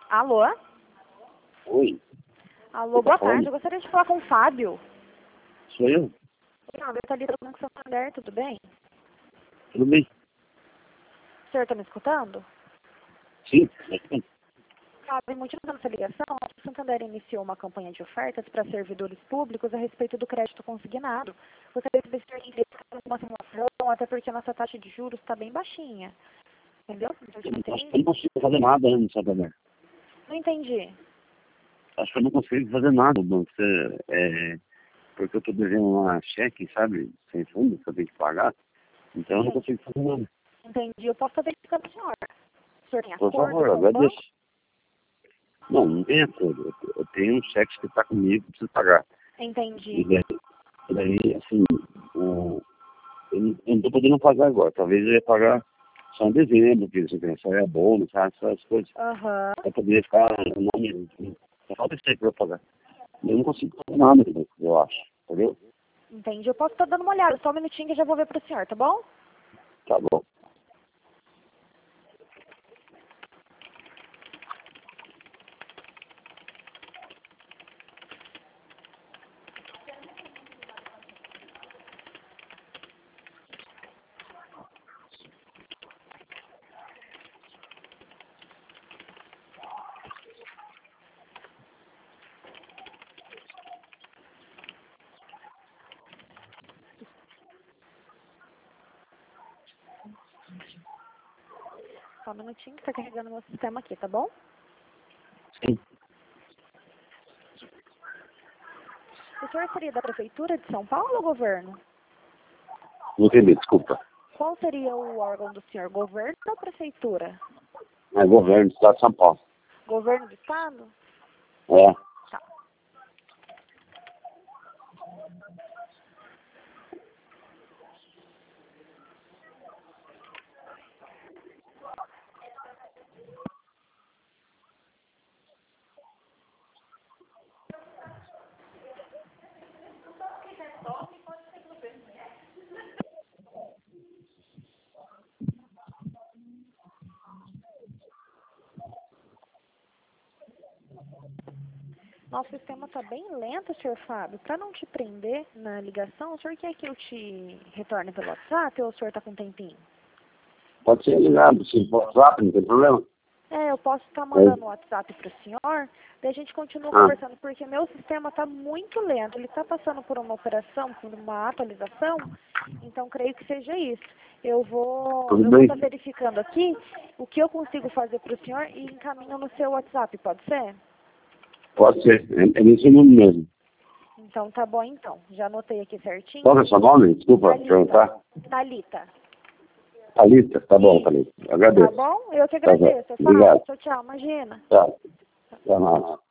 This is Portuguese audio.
Alô? Oi, Alô, tá boa tarde. falando? Eu gostaria de falar com o Fábio. Sou eu? Não, eu estou ali do Banco Santander, tudo bem? Tudo bem? O senhor está me escutando? Sim? Fábio, motivo da nossa ligação, o Santander iniciou uma campanha de ofertas para servidores públicos a respeito do crédito consignado. Gostaria de ver se o senhor tem interesse em uma simulação, até porque a nossa taxa de juros está bem baixinha. Entendeu? Então, Eu tipo, acho que eu não consigo fazer nada no Santander. não entendi. Acho que eu não consigo fazer nada no banco. Porque eu estou devendo uma cheque, sabe? Sem fundo, que eu tenho que pagar. Então eu não Entendi. consigo fazer nada. Entendi. Eu posso fazer isso com o senhor. O senhor tem Por acordo favor, com o banco? agradeço. Não, não tem acordo. Eu tenho um cheque que está comigo, preciso pagar. Entendi. E daí assim, eu não estou podendo pagar agora. Talvez eu ia pagar só em dezembro, porque você tem sair bônus, sabe? Essas coisas. Aham. Eu poderia ficar no nome. Só falta esse aí para eu pagar. Eu não consigo fazer nada, eu acho. Entendeu? Entendi. Eu posso estar dando uma olhada. Só um minutinho que eu já vou ver para o senhor, tá bom? Tá bom. Só um minutinho que está carregando meu sistema aqui, tá bom? Sim. O senhor seria da Prefeitura de São Paulo ou governo? Não entendi, desculpa. Qual seria o órgão do senhor? Governo ou Prefeitura? É governo do Estado de São Paulo. Governo do Estado? É. Tá. Nosso sistema está bem lento, senhor Fábio. Para não te prender na ligação, o senhor quer que eu te retorne pelo WhatsApp ou o senhor está com um tempinho? Pode ser ligado, sim, por WhatsApp, não tem problema. Eu posso estar mandando o WhatsApp para o senhor, daí a gente continua conversando, porque meu sistema está muito lento. Ele está passando por uma operação, por uma atualização, então creio que seja isso. Eu vou estar verificando aqui o que eu consigo fazer para o senhor e encaminho no seu WhatsApp, pode ser? Pode ser, é nesse número mesmo. Então tá bom então, já anotei aqui certinho. Qual é o seu nome? Desculpa, Thalita. perguntar. Thalita. Thalita, tá bom, Thalita. Tá Agradeço. bom? Eu que agradeço. Obrigado. Tchau, tchau, imagina. Tá. Tá.